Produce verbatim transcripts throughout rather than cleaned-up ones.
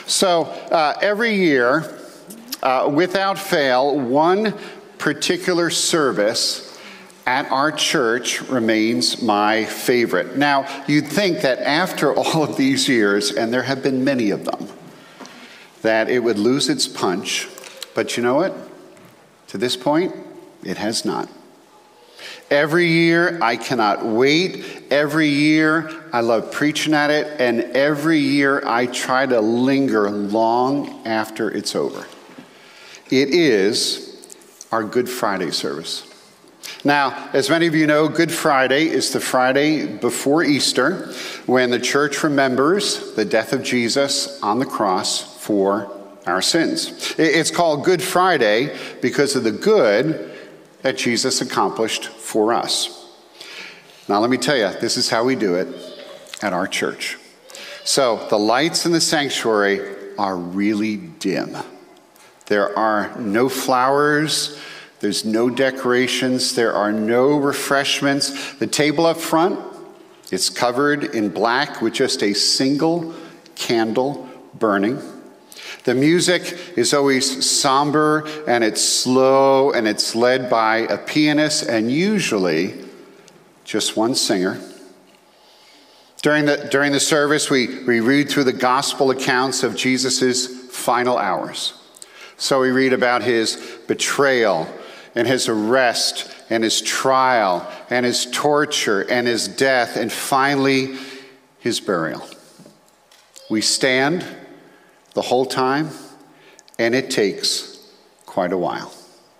So uh, every year, uh, without fail, one particular service at our church remains my favorite. Now, you'd think that after all of these years, and there have been many of them, that it would lose its punch. But you know what? To this point, it has not. Every year, I cannot wait. Every year, I love preaching at it. And every year, I try to linger long after it's over. It is our Good Friday service. Now, as many of you know, Good Friday is the Friday before Easter, when the church remembers the death of Jesus on the cross for our sins. It's called Good Friday because of the good that Jesus accomplished for us. Now, let me tell you, this is how we do it at our church. So, the lights in the sanctuary are really dim. There are no flowers. There's no decorations. There are no refreshments. The table up front, it's covered in black with just a single candle burning. The music is always somber, and it's slow, and it's led by a pianist, and usually just one singer. During the, during the service, we, we read through the gospel accounts of Jesus' final hours. So we read about his betrayal, and his arrest, and his trial, and his torture, and his death, and finally, his burial. We stand the whole time, and it takes quite a while.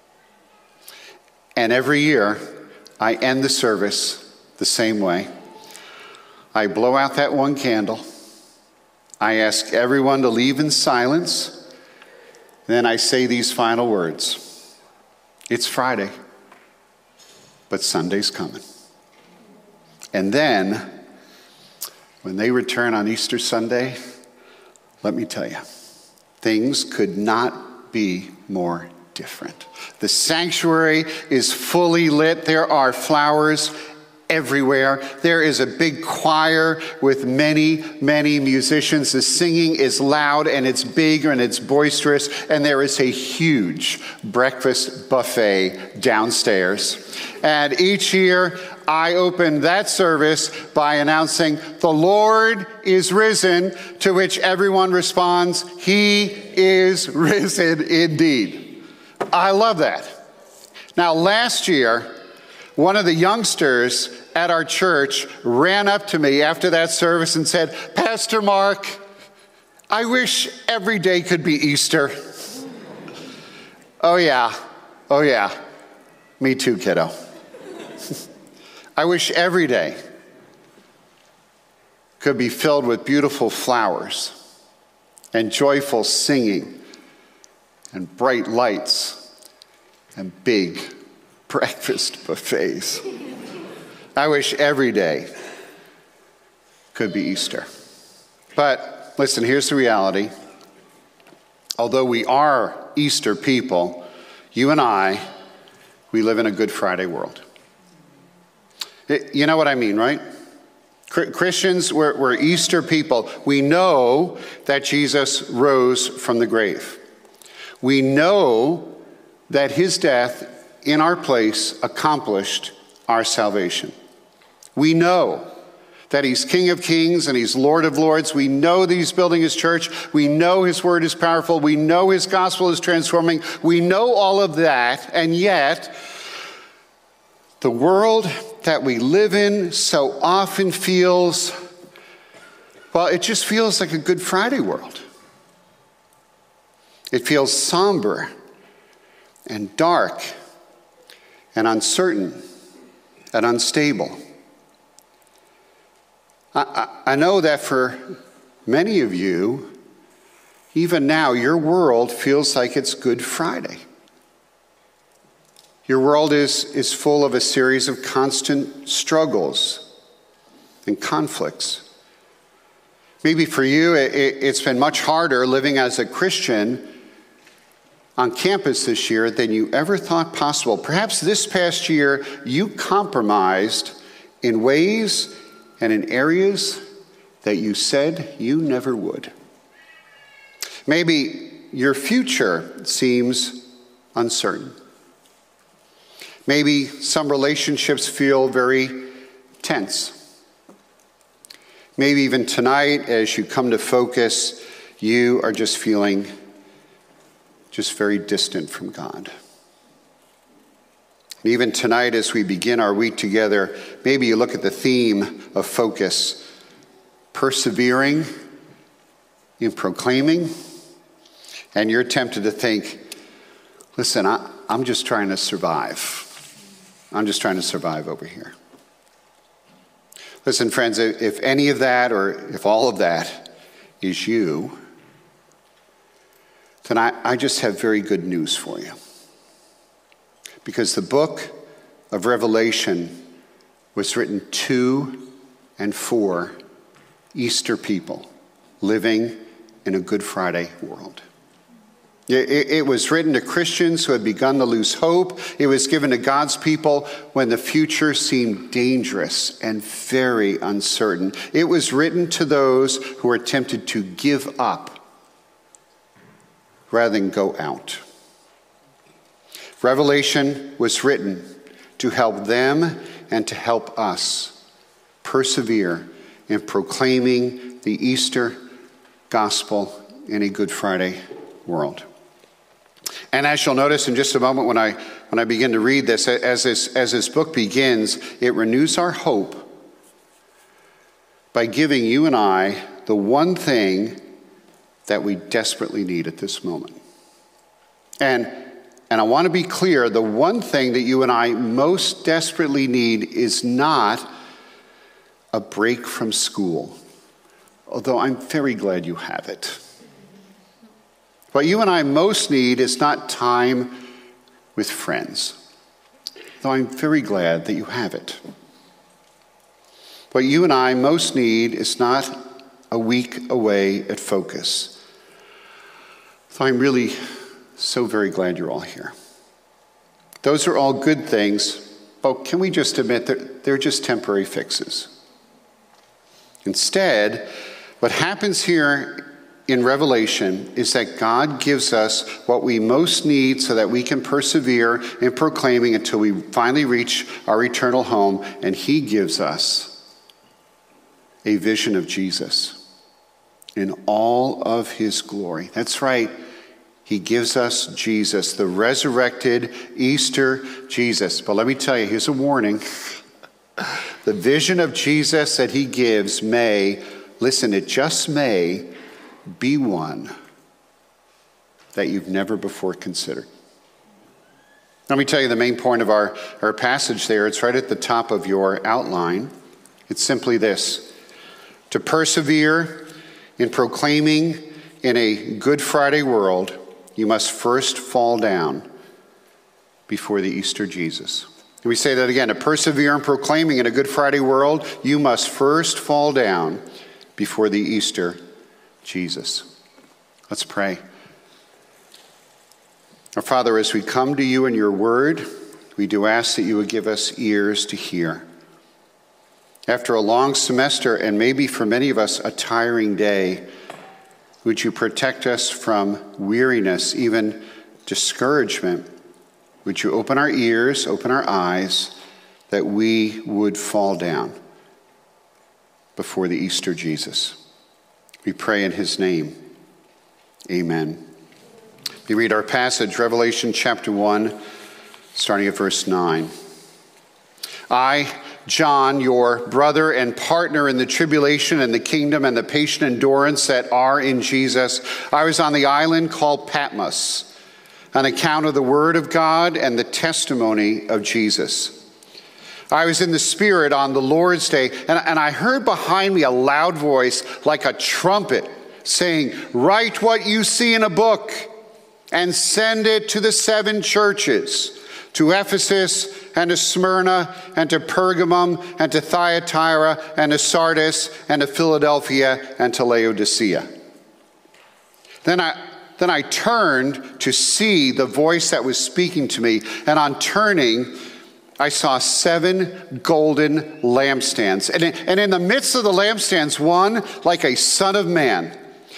And every year, I end the service the same way. I blow out that one candle. I ask everyone to leave in silence. Then I say these final words. It's Friday, but Sunday's coming. And then, when they return on Easter Sunday, let me tell you, things could not be more different. The sanctuary is fully lit. There are flowers everywhere. There is a big choir with many, many musicians. The singing is loud, and it's big, and it's boisterous, and there is a huge breakfast buffet downstairs. And each year, I open that service by announcing, "The Lord is risen," to which everyone responds, "He is risen indeed." I love that. Now, last year, one of the youngsters at our church ran up to me after that service and said, "Pastor Mark, I wish every day could be Easter." Oh yeah, oh yeah, me too, kiddo. I wish every day could be filled with beautiful flowers and joyful singing and bright lights and big breakfast buffets. I wish every day could be Easter. But listen, here's the reality. Although we are Easter people, you and I, we live in a Good Friday world. You know what I mean, right? Christians, we're, we're Easter people. We know that Jesus rose from the grave. We know that his death in our place accomplished our salvation. We know that he's King of Kings and he's Lord of Lords. We know that he's building his church. We know his word is powerful. We know his gospel is transforming. We know all of that, and yet the world that we live in so often feels, well, it just feels like a Good Friday world. It feels somber and dark and uncertain and unstable. I, I, I know that for many of you, even now, your world feels like it's Good Friday. Your world is, is full of a series of constant struggles and conflicts. Maybe for you, it, it's been much harder living as a Christian on campus this year than you ever thought possible. Perhaps this past year, you compromised in ways and in areas that you said you never would. Maybe your future seems uncertain. Maybe some relationships feel very tense. Maybe even tonight, as you come to focus, you are just feeling just very distant from God. And even tonight, as we begin our week together, maybe you look at the theme of focus, persevering in proclaiming, and you're tempted to think, listen, I, I'm just trying to survive. I'm just trying to survive over here. Listen, friends, if any of that or if all of that is you, then I, I just have very good news for you. Because the book of Revelation was written to and for Easter people living in a Good Friday world. It was written to Christians who had begun to lose hope. It was given to God's people when the future seemed dangerous and very uncertain. It was written to those who were tempted to give up rather than go out. Revelation was written to help them and to help us persevere in proclaiming the Easter gospel in a Good Friday world. And as you'll notice in just a moment when I when I begin to read this, as this, as this book begins, it renews our hope by giving you and I the one thing that we desperately need at this moment. And, and I want to be clear, the one thing that you and I most desperately need is not a break from school, although I'm very glad you have it. What you and I most need is not time with friends, though I'm very glad that you have it. What you and I most need is not a week away at Focus, though I'm really so very glad you're all here. Those are all good things, but can we just admit that they're just temporary fixes? Instead, what happens here in Revelation is that God gives us what we most need so that we can persevere in proclaiming until we finally reach our eternal home, and he gives us a vision of Jesus in all of his glory. That's right. He gives us Jesus, the resurrected Easter Jesus. But let me tell you, here's a warning. The vision of Jesus that he gives may, listen, it just may be one that you've never before considered. Let me tell you the main point of our, our passage there. It's right at the top of your outline. It's simply this: to persevere in proclaiming in a Good Friday world, you must first fall down before the Easter Jesus. Can we say that again? To persevere in proclaiming in a Good Friday world, you must first fall down before the Easter Jesus. Let's pray. Our Father, as we come to you in your word, we do ask that you would give us ears to hear. After a long semester, and maybe for many of us a tiring day, would you protect us from weariness, even discouragement? Would you open our ears, open our eyes, that we would fall down before the Easter Jesus? We pray in his name. Amen. We read our passage, Revelation chapter one, starting at verse nine. I, John, your brother and partner in the tribulation and the kingdom and the patient endurance that are in Jesus, I was on the island called Patmos on account of the word of God and the testimony of Jesus. I was in the Spirit on the Lord's day, and, and I heard behind me a loud voice like a trumpet saying, "Write what you see in a book and send it to the seven churches, to Ephesus and to Smyrna and to Pergamum and to Thyatira and to Sardis and to Philadelphia and to Laodicea." Then I, then I turned to see the voice that was speaking to me, and on turning, I saw seven golden lampstands. And in, and in the midst of the lampstands, one like a son of man,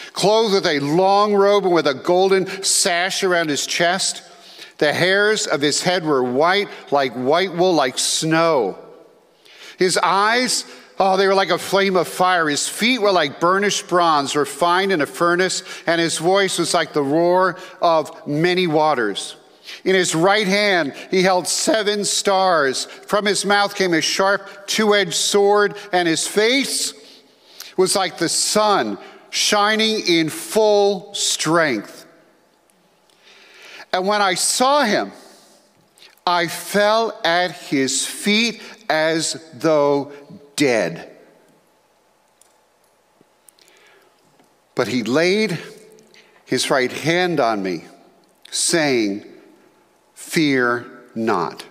clothed with a long robe and with a golden sash around his chest. The hairs of his head were white, like white wool, like snow. His eyes, oh, they were like a flame of fire. His feet were like burnished bronze, refined in a furnace, and his voice was like the roar of many waters. In his right hand, he held seven stars. From his mouth came a sharp, two-edged sword, and his face was like the sun, shining in full strength. And when I saw him, I fell at his feet as though dead. But he laid his right hand on me, saying, "Fear not.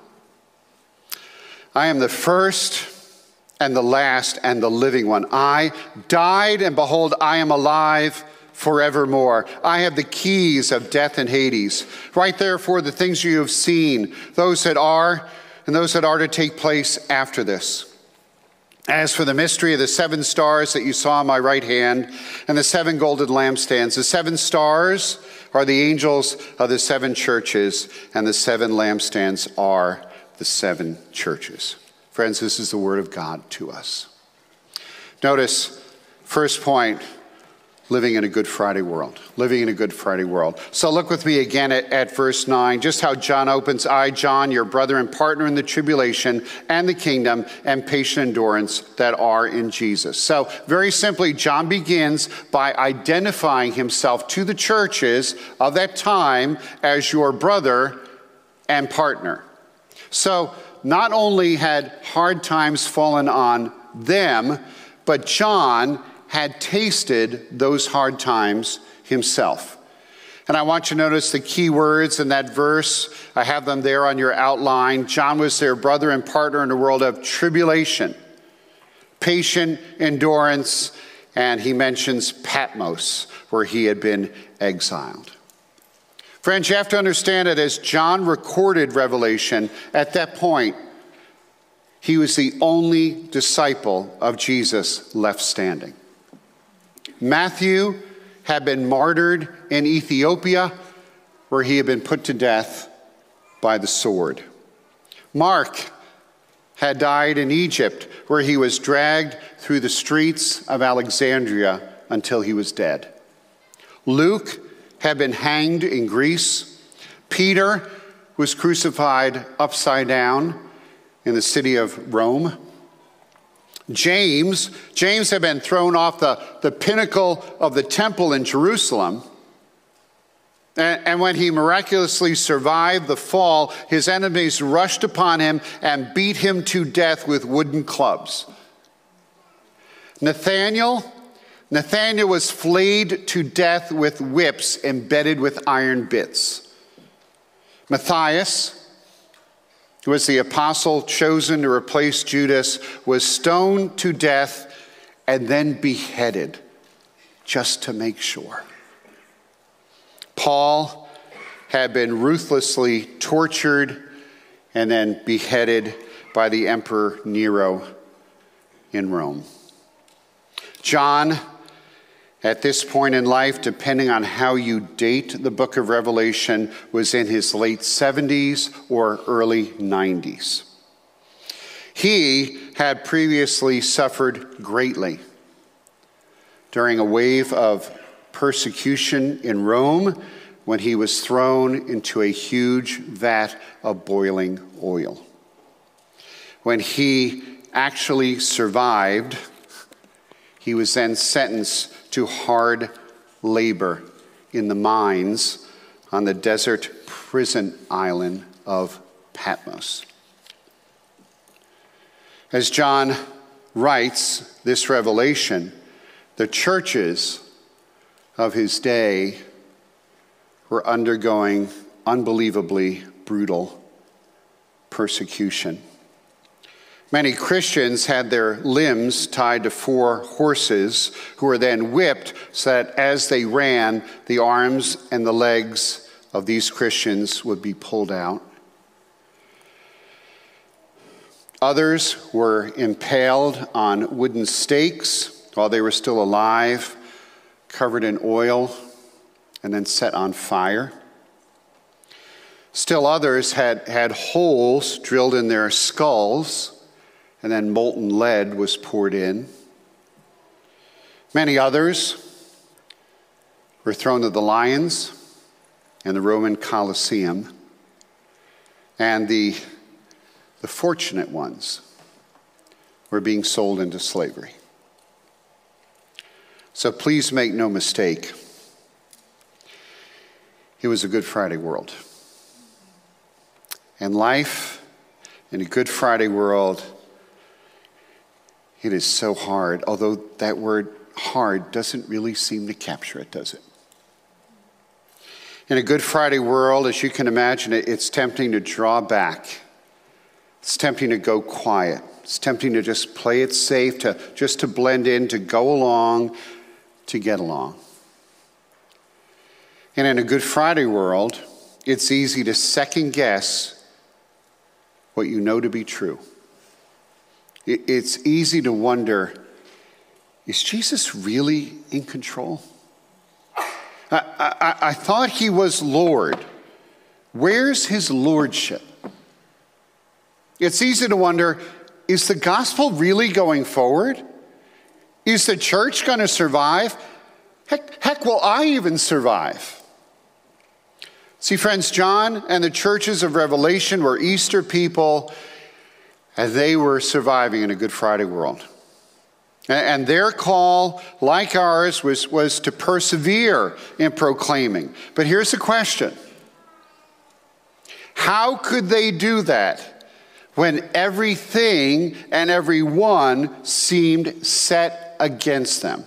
I am the first and the last and the living one. I died, and behold, I am alive forevermore. I have the keys of death and Hades. Write therefore the things you have seen, those that are and those that are to take place after this. As for the mystery of the seven stars that you saw on my right hand and the seven golden lampstands, the seven stars are the angels of the seven churches, and the seven lampstands are the seven churches." Friends, this is the word of God to us. Notice, first point, living in a Good Friday world. Living in a Good Friday world. So look with me again at, at verse nine, just how John opens, "I, John, your brother and partner in the tribulation and the kingdom and patient endurance that are in Jesus." So very simply, John begins by identifying himself to the churches of that time as your brother and partner. So not only had hard times fallen on them, but John had tasted those hard times himself. And I want you to notice the key words in that verse. I have them there on your outline. John was their brother and partner in a world of tribulation, patient endurance, and he mentions Patmos, where he had been exiled. Friends, you have to understand that as John recorded Revelation, at that point, he was the only disciple of Jesus left standing. Matthew had been martyred in Ethiopia, where he had been put to death by the sword. Mark had died in Egypt, where he was dragged through the streets of Alexandria until he was dead. Luke had been hanged in Greece. Peter was crucified upside down in the city of Rome. James, James had been thrown off the, the pinnacle of the temple in Jerusalem. And, and when he miraculously survived the fall, his enemies rushed upon him and beat him to death with wooden clubs. Nathanael, Nathanael was flayed to death with whips embedded with iron bits. Matthias, who was the apostle chosen to replace Judas, was stoned to death and then beheaded, just to make sure. Paul had been ruthlessly tortured and then beheaded by the Emperor Nero in Rome. John, at this point in life, depending on how you date the book of Revelation, was in his late seventies or early nineties. He had previously suffered greatly during a wave of persecution in Rome when he was thrown into a huge vat of boiling oil. When he actually survived, he was then sentenced to hard labor in the mines on the desert prison island of Patmos. As John writes this revelation, the churches of his day were undergoing unbelievably brutal persecution. Many Christians had their limbs tied to four horses who were then whipped so that as they ran, the arms and the legs of these Christians would be pulled out. Others were impaled on wooden stakes while they were still alive covered in oil, and then set on fire. Still others had, had holes drilled in their skulls, and then molten lead was poured in. Many others were thrown to the lions and the Roman Colosseum, and the, the fortunate ones were being sold into slavery. So please make no mistake, it was a Good Friday world. And life in a Good Friday world, it is so hard, although that word hard doesn't really seem to capture it, does it? In a Good Friday world, as you can imagine, it, it's tempting to draw back. It's tempting to go quiet. It's tempting to just play it safe, to just to blend in, to go along, to get along. And in a Good Friday world, it's easy to second guess what you know to be true. It's easy to wonder, is Jesus really in control? I, I, I thought he was Lord. Where's his lordship? It's easy to wonder, is the gospel really going forward? Is the church going to survive? Heck, heck, will I even survive? See, friends, John and the churches of Revelation were Easter people, and they were surviving in a Good Friday world. And their call, like ours, was, was to persevere in proclaiming. But here's the question. How could they do that when everything and everyone seemed set against them?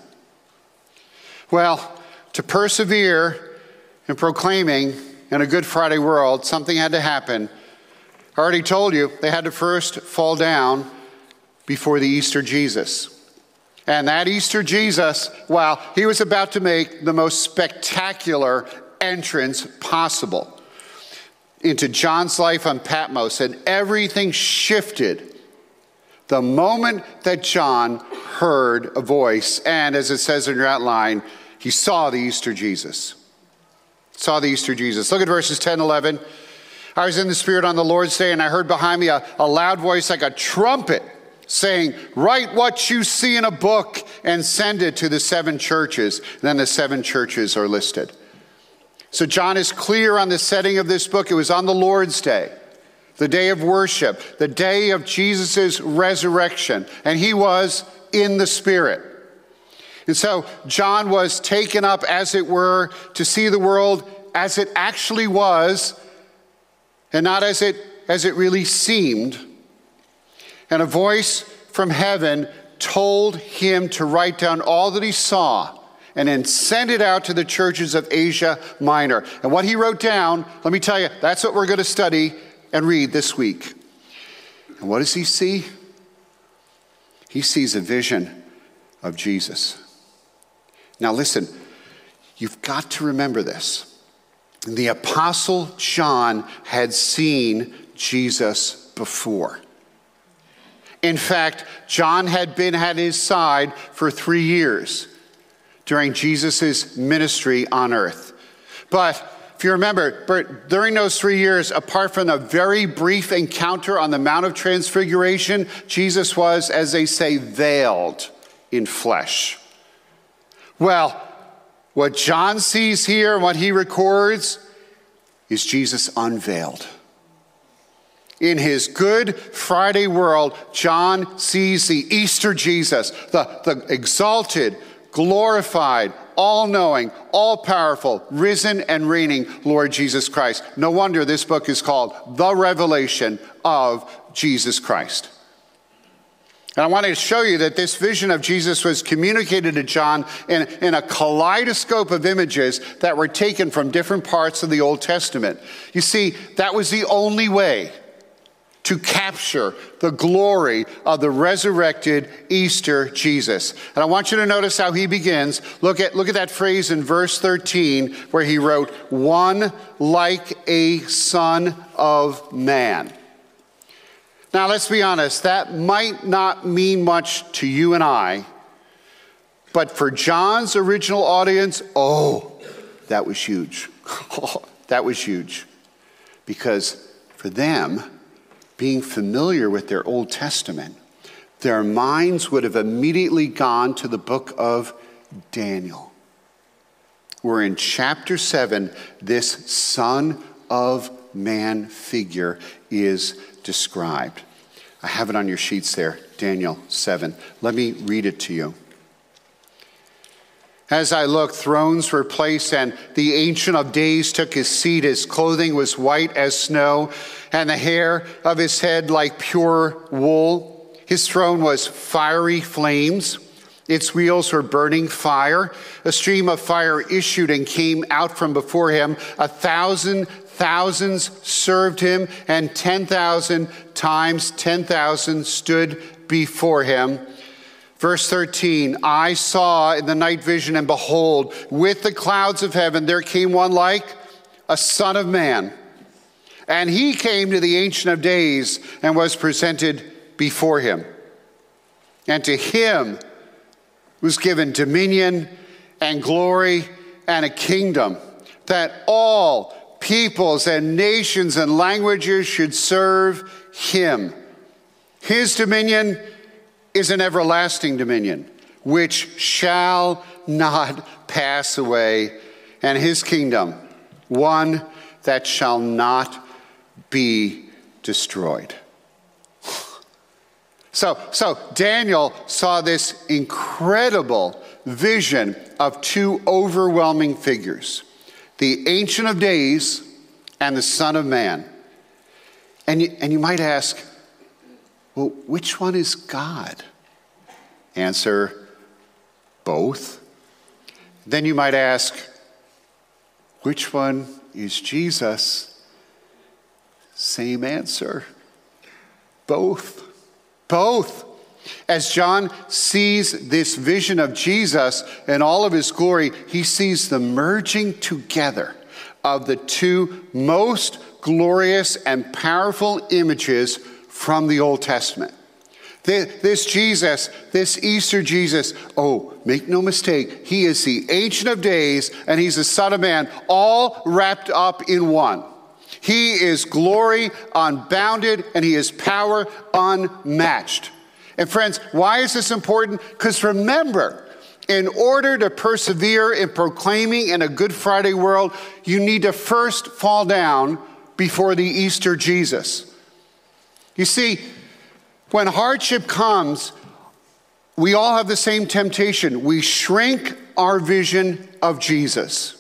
Well, to persevere in proclaiming in a Good Friday world, something had to happen. I already told you, they had to first fall down before the Easter Jesus. And that Easter Jesus, well, he was about to make the most spectacular entrance possible into John's life on Patmos, and everything shifted the moment that John heard a voice, and as it says in your outline, he saw the Easter Jesus. Saw the Easter Jesus. Look at verses ten and eleven. I was in the Spirit on the Lord's day, and I heard behind me a, a loud voice like a trumpet saying, write what you see in a book and send it to the seven churches. And then the seven churches are listed. So John is clear on the setting of this book. It was on the Lord's day, the day of worship, the day of Jesus' resurrection. And he was in the Spirit. And so John was taken up, as it were, to see the world as it actually was, and not as it, as it really seemed. And a voice from heaven told him to write down all that he saw and then send it out to the churches of Asia Minor. And what he wrote down, let me tell you, that's what we're going to study and read this week. And what does he see? He sees a vision of Jesus. Now listen, you've got to remember this. The Apostle John had seen Jesus before. In fact, John had been at his side for three years during Jesus' ministry on earth. But if you remember, during those three years, apart from a very brief encounter on the Mount of Transfiguration, Jesus was, as they say, veiled in flesh. Well, what John sees here, what he records, is Jesus unveiled. In his Good Friday world, John sees the Easter Jesus, the, the exalted, glorified, all-knowing, all-powerful, risen and reigning Lord Jesus Christ. No wonder this book is called The Revelation of Jesus Christ. And I want to show you that this vision of Jesus was communicated to John in, in a kaleidoscope of images that were taken from different parts of the Old Testament. You see, that was the only way to capture the glory of the resurrected Easter Jesus. And I want you to notice how he begins. Look at, look at that phrase in verse thirteen where he wrote, one like a son of man. Now, let's be honest, that might not mean much to you and I, But for John's original audience, oh, that was huge. That was huge. Because for them, being familiar with their Old Testament, their minds would have immediately gone to the book of Daniel, where in chapter seven, this Son of Man figure is described. I have it on your sheets there, Daniel seven. Let me read it to you. As I looked, thrones were placed, and the Ancient of Days took his seat. His clothing was white as snow, and the hair of his head like pure wool. His throne was fiery flames. Its wheels were burning fire. A stream of fire issued and came out from before him. A thousand thousands served him, and ten thousand times ten thousand stood before him. Verse thirteen, I saw in the night vision, and behold, with the clouds of heaven, there came one like a son of man. And he came to the Ancient of Days and was presented before him. And to him was given dominion and glory and a kingdom, that all peoples and nations and languages should serve him. His dominion is an everlasting dominion, which shall not pass away, and his kingdom, one that shall not be destroyed. So, so Daniel saw this incredible vision of two overwhelming figures, the Ancient of Days and the Son of Man. And you, and you might ask, well, which one is God? Answer, both. Then you might ask, which one is Jesus? Same answer, both. Both. As John sees this vision of Jesus in all of his glory, he sees the merging together of the two most glorious and powerful images from the Old Testament. This Jesus, this Easter Jesus, oh, make no mistake, he is the Ancient of Days and he's the Son of Man, all wrapped up in one. He is glory unbounded and he is power unmatched. And friends, why is this important? Because remember, in order to persevere in proclaiming in a Good Friday world, you need to first fall down before the Easter Jesus. You see, when hardship comes, we all have the same temptation. We shrink our vision of Jesus.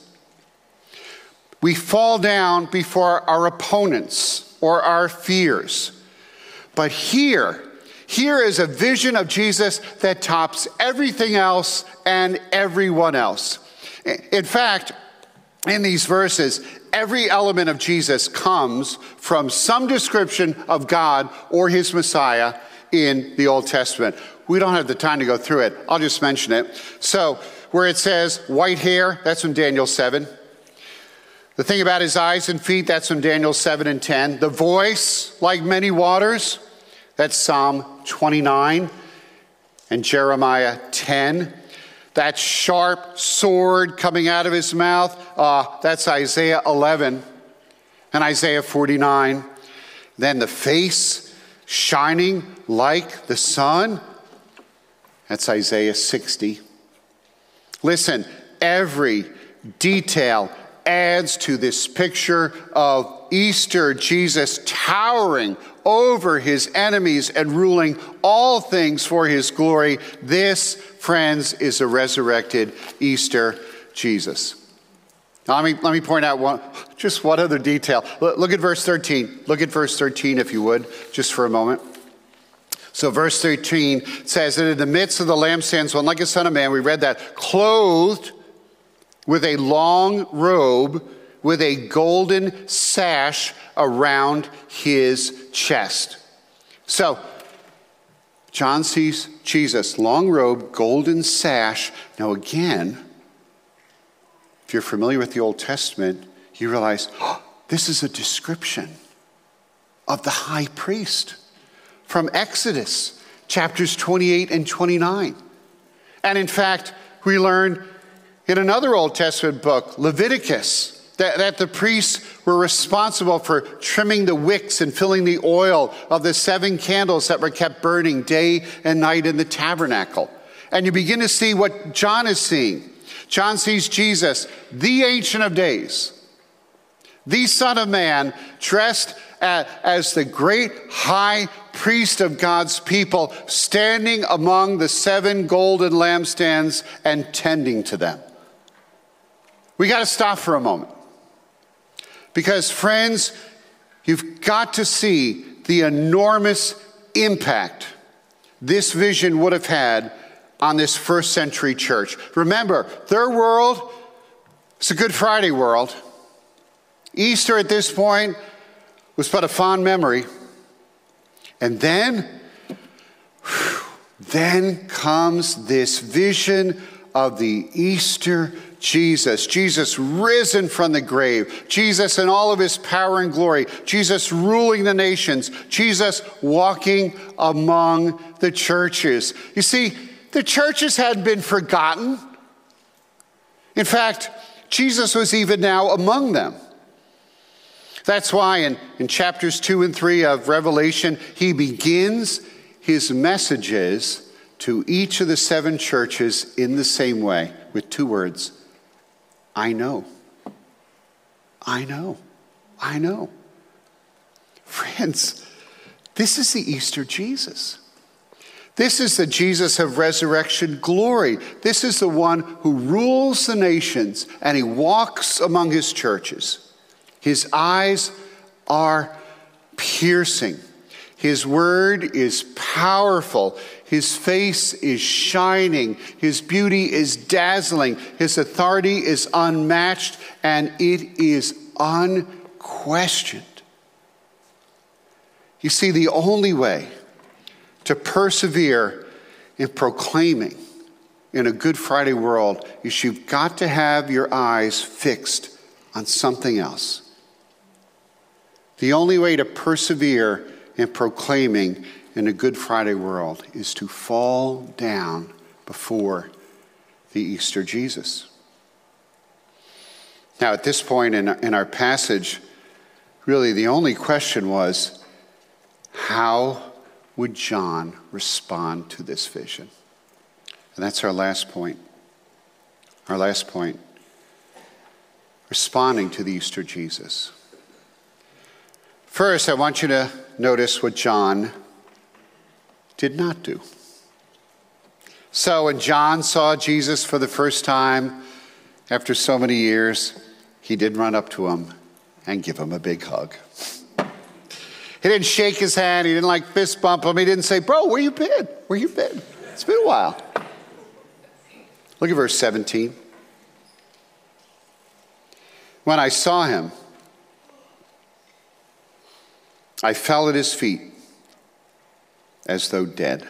We fall down before our opponents or our fears. But here, here is a vision of Jesus that tops everything else and everyone else. In fact, in these verses, every element of Jesus comes from some description of God or his Messiah in the Old Testament. We don't have the time to go through it. I'll just mention it. So where it says white hair, that's from Daniel seven. The thing about his eyes and feet, that's from Daniel seven and ten. The voice like many waters, that's Psalm twenty-nine and Jeremiah ten. That sharp sword coming out of his mouth, uh, that's Isaiah eleven and Isaiah forty-nine. Then the face shining like the sun, that's Isaiah sixty. Listen, every detail adds to this picture of Easter Jesus towering over his enemies and ruling all things for his glory. This, friends, is a resurrected Easter Jesus. Now, let me, let me point out one, just one other detail. Look, look at verse thirteen. Look at verse thirteen, if you would, just for a moment. So verse thirteen says that in the midst of the lampstands, one like a son of man, we read that, clothed with a long robe, with a golden sash around his chest. So, John sees Jesus, long robe, golden sash. Now again, if you're familiar with the Old Testament, you realize, oh, this is a description of the high priest from Exodus, chapters twenty-eight and twenty-nine. And in fact, we learn in another Old Testament book, Leviticus, that, that the priests were responsible for trimming the wicks and filling the oil of the seven candles that were kept burning day and night in the tabernacle. And you begin to see what John is seeing. John sees Jesus, the Ancient of Days, the Son of Man, dressed as the great high priest of God's people, standing among the seven golden lampstands and tending to them. We got to stop for a moment. Because, friends, you've got to see the enormous impact this vision would have had on this first century church. Remember, their world is a Good Friday world. Easter at this point was but a fond memory. And then, whew, then comes this vision of the Easter Jesus. Jesus risen from the grave. Jesus in all of his power and glory. Jesus ruling the nations. Jesus walking among the churches. You see, the churches hadn't been forgotten. In fact, Jesus was even now among them. That's why in, in chapters two and three of Revelation, he begins his messages to each of the seven churches in the same way with two words: I know. I know. I know. Friends, this is the Easter Jesus. This is the Jesus of resurrection glory. This is the one who rules the nations, and he walks among his churches. His eyes are piercing. His word is powerful. His face is shining. His beauty is dazzling. His authority is unmatched, and it is unquestioned. You see, the only way to persevere in proclaiming in a Good Friday world is you've got to have your eyes fixed on something else. The only way to persevere in proclaiming in a Good Friday world is to fall down before the Easter Jesus. Now, at this point in, in our passage, really the only question was, how would John respond to this vision? And that's our last point. Our last point. Responding to the Easter Jesus. First, I want you to notice what John did not do. So when John saw Jesus for the first time after so many years, he did run up to him and give him a big hug. He didn't shake his hand. He didn't like fist bump him. He didn't say, "Bro, where you been? Where you been? It's been a while." Look at verse seventeen. When I saw him, I fell at his feet as though dead.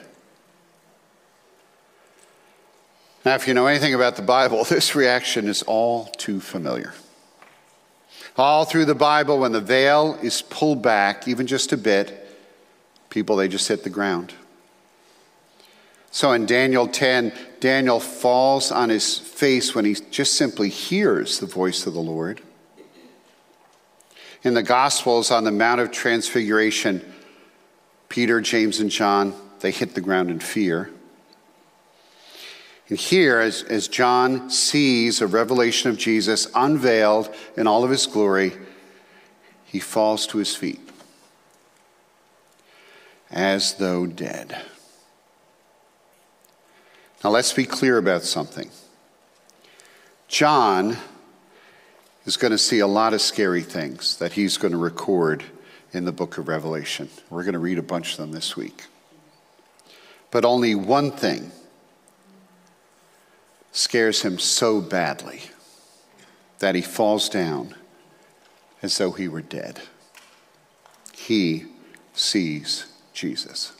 Now, if you know anything about the Bible, this reaction is all too familiar. All through the Bible, when the veil is pulled back, even just a bit, people, they just hit the ground. So in Daniel ten, Daniel falls on his face when he just simply hears the voice of the Lord. In the Gospels, on the Mount of Transfiguration, Peter, James, and John, they hit the ground in fear. And here, as, as John sees a revelation of Jesus unveiled in all of his glory, he falls to his feet as though dead. Now let's be clear about something. John is going to see a lot of scary things that he's going to record in the book of Revelation. We're going to read a bunch of them this week. But only one thing scares him so badly that he falls down as though he were dead. He sees Jesus.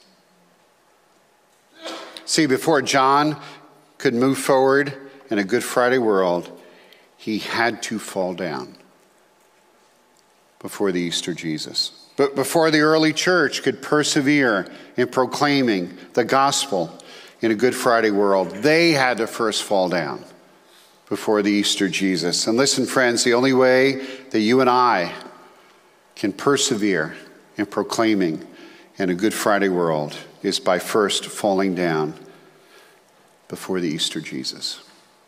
See, before John could move forward in a Good Friday world, he had to fall down before the Easter Jesus. But before the early church could persevere in proclaiming the gospel in a Good Friday world, they had to first fall down before the Easter Jesus. And listen, friends, the only way that you and I can persevere in proclaiming in a Good Friday world is by first falling down before the Easter Jesus.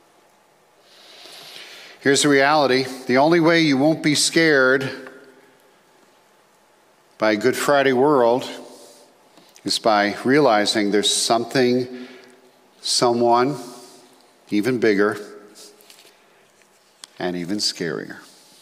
Here's the reality. The only way you won't be scared by a Good Friday world is by realizing there's something, someone even bigger and even scarier.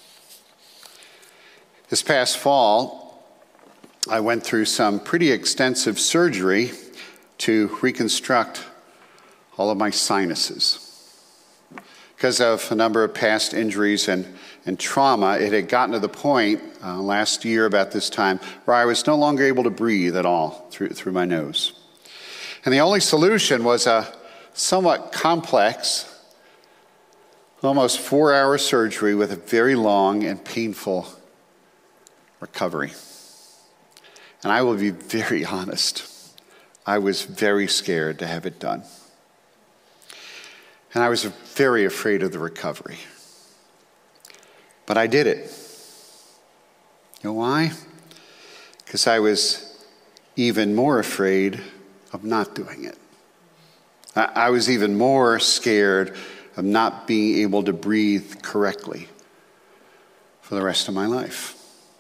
This past fall, I went through some pretty extensive surgery to reconstruct all of my sinuses. Because of a number of past injuries and, and trauma, it had gotten to the point uh, last year about this time where I was no longer able to breathe at all through, through my nose. And the only solution was a somewhat complex, almost four-hour surgery with a very long and painful recovery. And I will be very honest, I was very scared to have it done. And I was very afraid of the recovery. But I did it. You know why? Because I was even more afraid of not doing it. I was even more scared of not being able to breathe correctly for the rest of my life.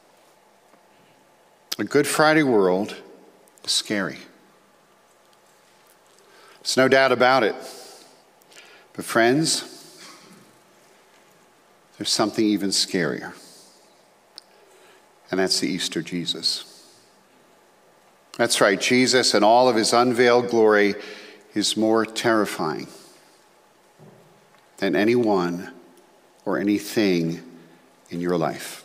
A Good Friday world is scary. There's no doubt about it. But friends, there's something even scarier. And that's the Easter Jesus. That's right, Jesus in all of his unveiled glory is more terrifying than anyone or anything in your life.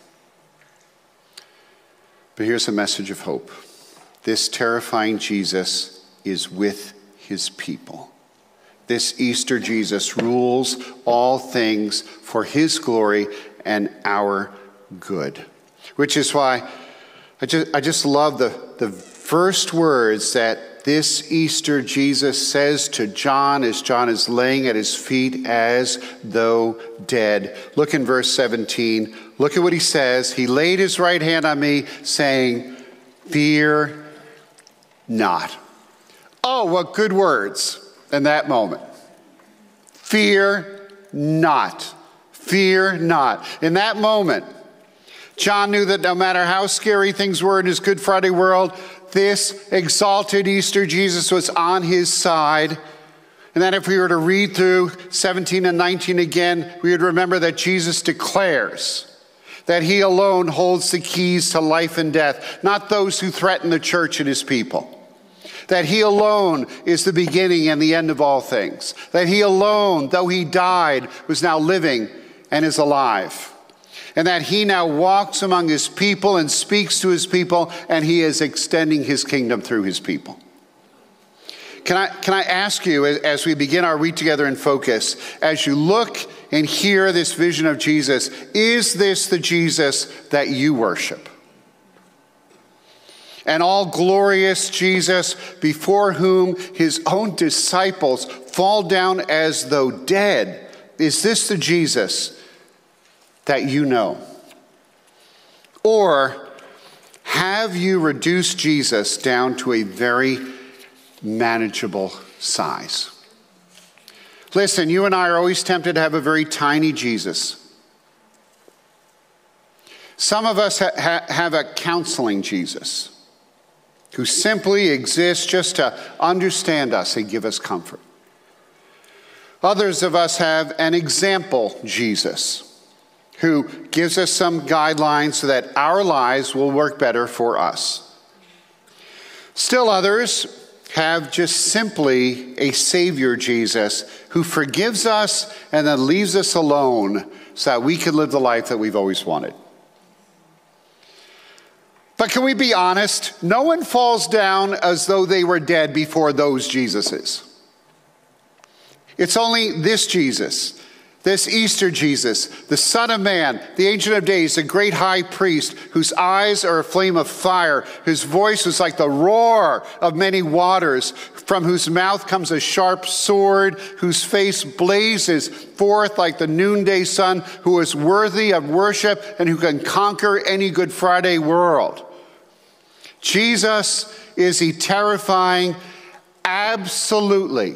But here's a message of hope. This terrifying Jesus is with his people. This Easter Jesus rules all things for his glory and our good. Which is why I just, I just love the, the first words that this Easter Jesus says to John as John is laying at his feet as though dead. Look in verse seventeen. Look at what he says. He laid his right hand on me, saying, "Fear not." Oh, what good words in that moment. Fear not. Fear not. In that moment, John knew that no matter how scary things were in his Good Friday world, this exalted Easter Jesus was on his side. And that if we were to read through seventeen and nineteen again, we would remember that Jesus declares that he alone holds the keys to life and death, not those who threaten the church and his people. That he alone is the beginning and the end of all things. That he alone, though he died, was now living and is alive. And that he now walks among his people and speaks to his people, and he is extending his kingdom through his people. Can I, can I ask you, as we begin our read together in focus, as you look and hear this vision of Jesus, is this the Jesus that you worship? An all-glorious Jesus before whom his own disciples fall down as though dead. Is this the Jesus that you know? Or have you reduced Jesus down to a very manageable size? Listen, you and I are always tempted to have a very tiny Jesus. Some of us ha- ha- have a counseling Jesus who simply exists just to understand us and give us comfort. Others of us have an example Jesus who gives us some guidelines so that our lives will work better for us. Still others have just simply a Savior Jesus who forgives us and then leaves us alone so that we can live the life that we've always wanted. But can we be honest? No one falls down as though they were dead before those Jesuses. It's only this Jesus This Easter Jesus, the Son of Man, the Ancient of Days, the great high priest, whose eyes are a flame of fire, whose voice is like the roar of many waters, from whose mouth comes a sharp sword, whose face blazes forth like the noonday sun, who is worthy of worship and who can conquer any Good Friday world. Jesus, is he terrifying? Absolutely.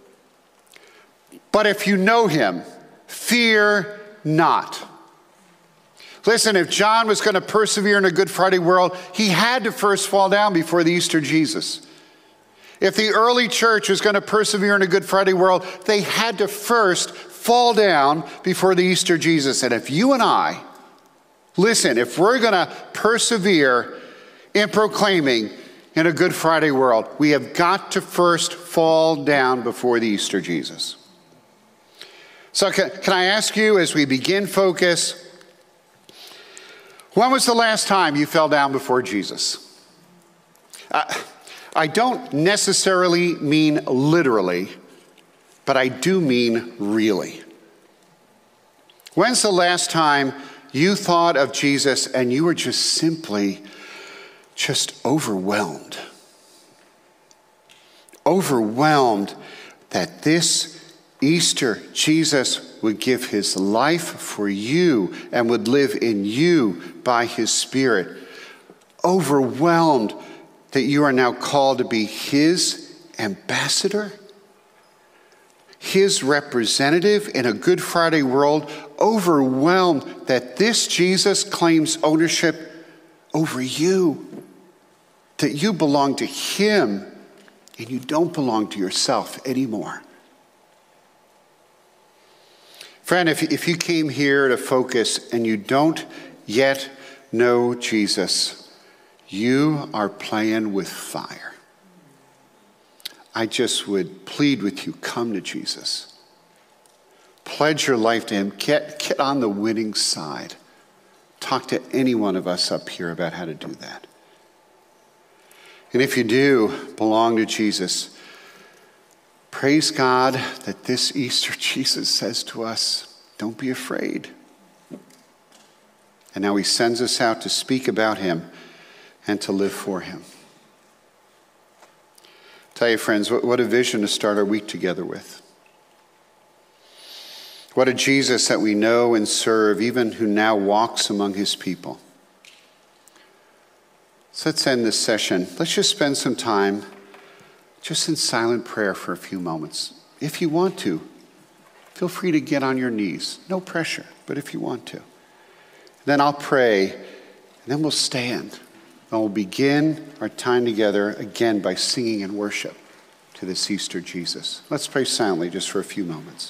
But if you know him, fear not. Listen, if John was going to persevere in a Good Friday world, he had to first fall down before the Easter Jesus. If the early church was going to persevere in a Good Friday world, they had to first fall down before the Easter Jesus. And if you and I, listen, if we're going to persevere in proclaiming in a Good Friday world, we have got to first fall down before the Easter Jesus. So can, can I ask you, as we begin Focus, when was the last time you fell down before Jesus? Uh, I don't necessarily mean literally, but I do mean really. When's the last time you thought of Jesus and you were just simply just overwhelmed? Overwhelmed that this Easter, Jesus would give his life for you and would live in you by his Spirit. Overwhelmed that you are now called to be his ambassador, his representative in a Good Friday world. Overwhelmed that this Jesus claims ownership over you, that you belong to him and you don't belong to yourself anymore. Friend, if, if you came here to Focus and you don't yet know Jesus, you are playing with fire. I just would plead with you, come to Jesus. Pledge your life to him. Get, get on the winning side. Talk to any one of us up here about how to do that. And if you do belong to Jesus, praise God that this Easter Jesus says to us, don't be afraid. And now he sends us out to speak about him and to live for him. Tell you, friends, what, what a vision to start our week together with. What a Jesus that we know and serve, even who now walks among his people. So let's end this session. Let's just spend some time just in silent prayer for a few moments. If you want to, feel free to get on your knees. No pressure, but if you want to. Then I'll pray, and then we'll stand. And we'll begin our time together again by singing and worship to this Easter Jesus. Let's pray silently just for a few moments.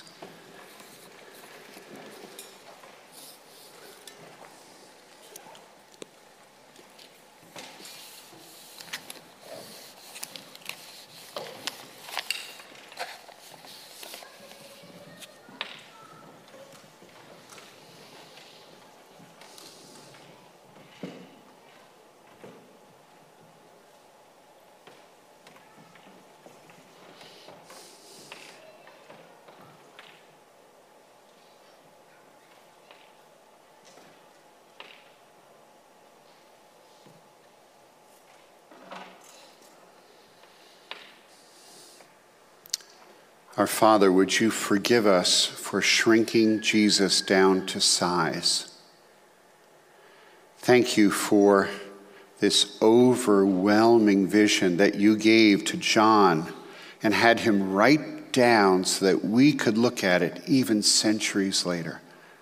Our Father, would you forgive us for shrinking Jesus down to size? Thank you for this overwhelming vision that you gave to John and had him write down so that we could look at it even centuries later.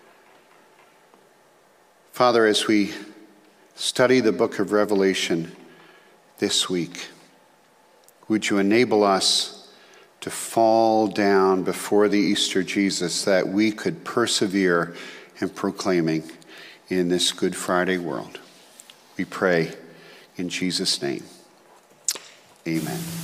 Father, as we study the book of Revelation this week, would you enable us to fall down before the Easter Jesus, that we could persevere in proclaiming in this Good Friday world. We pray in Jesus' name. Amen.